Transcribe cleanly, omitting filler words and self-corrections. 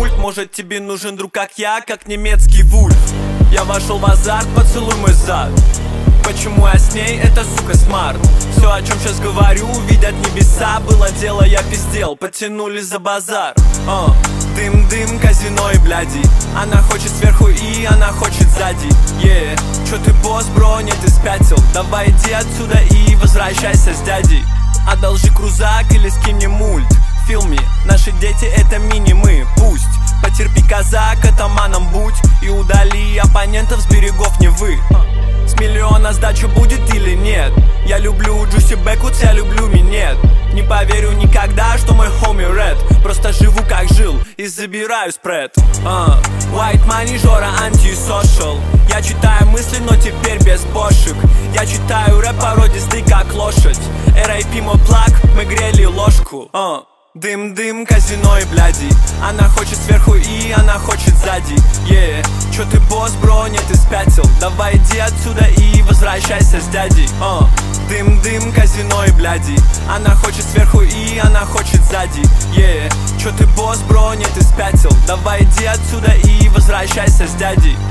пульт. Может тебе нужен друг, как я, как немецкий вульф. Я вошел в азарт, поцелуй мой зад. Почему я с ней, это сука смарт. Все, о чем сейчас говорю, видят небеса. Было дело, я пиздел, потянули за базар. Дым-дым, казино и бляди. Она хочет сверху и она хочет сзади. Чё ты босс, бро, нет, ты спятил. Давай иди отсюда и возвращайся с дядей. Одолжи крузак или скинь мне мульт. Feel me, наши дети это мини-мы. Пусть потерпи, казак, атаманом будь. И удали оппонентов с берегов Невы. С миллиона сдача будет или нет? Я люблю Джуси Бэквудс, я люблю минет. Не поверю никогда, что мой хоми Ред. Просто живу как жил и забираю спред. White money, Жора, антисошал. Я читаю мысли, но теперь без бошек. Я читаю рэп породистый, как лошадь. R.I.P. мой плак, мы грели ложку. Дым-дым, казино и бляди. Она хочет сверху и она хочет сзади. Чё ты босс, бро, нет, ты спятил. Давай иди отсюда и возвращайся с дядей. Дым-дым, казино и бляди. Она хочет сверху и она хочет сзади. Чё ты босс, бро, нет, ты спятил. Давай иди отсюда и возвращайся с дядей.